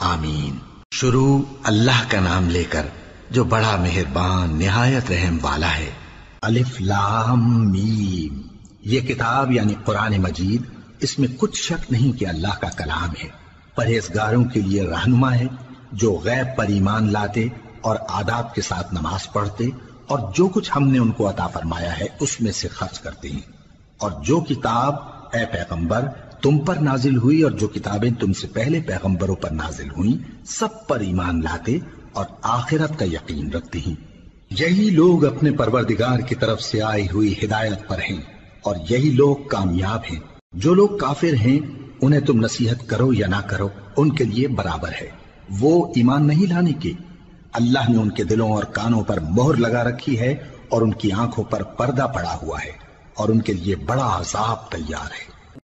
आमीन। शुरू अल्लाह का नाम लेकर जो बड़ा मेहरबान निहायत रहम वाला है। अलिफ लाम मीम। ये किताब यानी कुरान मजीद, इसमें कुछ शक नहीं कि अल्लाह का कलाम है। परहेजगारों के लिए रहनुमा है जो गैब पर ईमान लाते और आदाब के साथ नमाज पढ़ते और जो कुछ हमने उनको अता फरमाया है उसमें से खर्च करते हैं। और जो किताब ए पैगंबर तुम पर नाजिल हुई और जो किताबें तुमसे पहले पैगंबरों पर नाजिल हुई सब पर ईमान लाते और आखिरत का यकीन रखते हैं। यही लोग अपने परवरदिगार की तरफ से आई हुई हिदायत पर हैं और यही लोग कामयाब हैं। जो लोग काफिर हैं उन्हें तुम नसीहत करो या ना करो उनके लिए बराबर है। वो ईमान नहीं लाने के, अल्लाह ने उनके दिलों और कानों पर मोहर लगा रखी है और उनकी आंखों पर पर्दा पड़ा हुआ है और उनके लिए बड़ा अजाब तैयार है।